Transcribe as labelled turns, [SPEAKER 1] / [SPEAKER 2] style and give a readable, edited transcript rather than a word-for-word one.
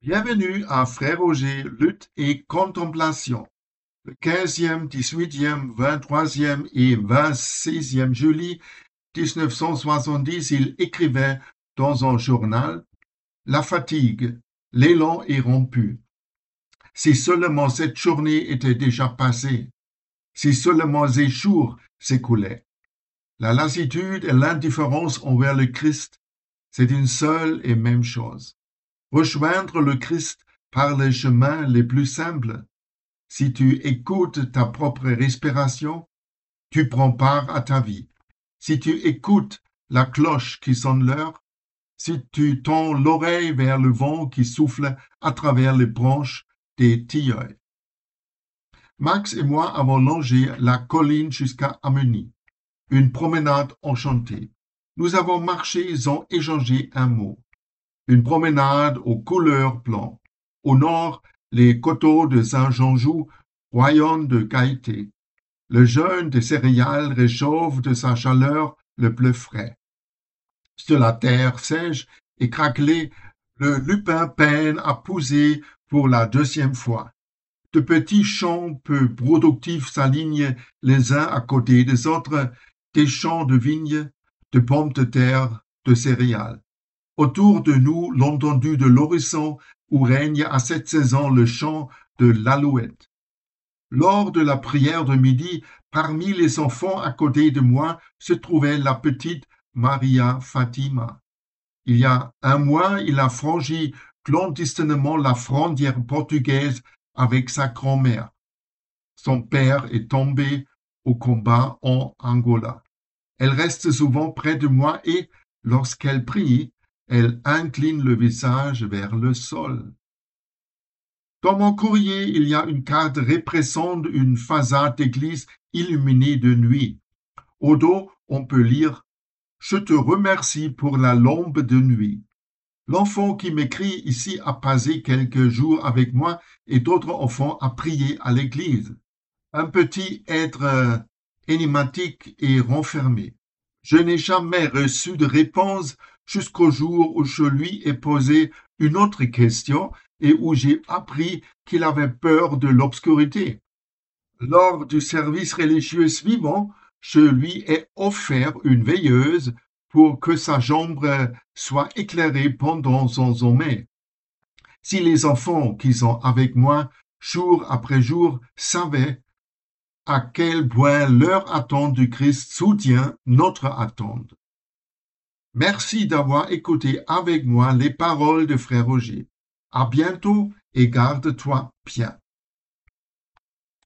[SPEAKER 1] Bienvenue à Frère Roger, lutte et contemplation. Le 15e, 18e, 23e et 26e juillet 1970, il écrivait dans un journal: La fatigue, l'élan est rompu. Si seulement cette journée était déjà passée, si seulement ces jours s'écoulaient. La lassitude et l'indifférence envers le Christ, c'est une seule et même chose. Rejoindre le Christ par les chemins les plus simples. Si tu écoutes ta propre respiration, tu prends part à ta vie. Si tu écoutes la cloche qui sonne l'heure, si tu tends l'oreille vers le vent qui souffle à travers les branches des tilleuls. Max et moi avons longé la colline jusqu'à Ameny, une promenade enchantée. Nous avons marché sans échanger un mot. Une promenade aux couleurs blanches. Au nord, les coteaux de Saint-Jean-Jou rayonnent de gaieté. Le jeûne des céréales réchauffe de sa chaleur le bleu frais. Sur la terre sèche et craquelée, le lupin peine à pousser pour la deuxième fois. De petits champs peu productifs s'alignent les uns à côté des autres, des champs de vignes, de pommes de terre, de céréales. Autour de nous, l'étendue de l'horizon où règne à cette saison le chant de l'alouette. Lors de la prière de midi, parmi les enfants à côté de moi se trouvait la petite Maria Fatima. Il y a un mois, il a franchi clandestinement la frontière portugaise avec sa grand-mère. Son père est tombé au combat en Angola. Elle reste souvent près de moi et, lorsqu'elle prie, elle incline le visage vers le sol. Dans mon courrier, il y a une carte représentant une façade d'église illuminée de nuit. Au dos, on peut lire « Je te remercie pour la lampe de nuit ». L'enfant qui m'écrit ici a passé quelques jours avec moi et d'autres enfants à prier à l'église. Un petit être énigmatique et renfermé. Je n'ai jamais reçu de réponse jusqu'au jour où je lui ai posé une autre question et où j'ai appris qu'il avait peur de l'obscurité. Lors du service religieux suivant, je lui ai offert une veilleuse pour que sa chambre soit éclairée pendant son sommeil. Si les enfants qui sont avec moi jour après jour savaient à quel point leur attente du Christ soutient notre attente. Merci d'avoir écouté avec moi les paroles de Frère Roger. À bientôt et garde-toi bien.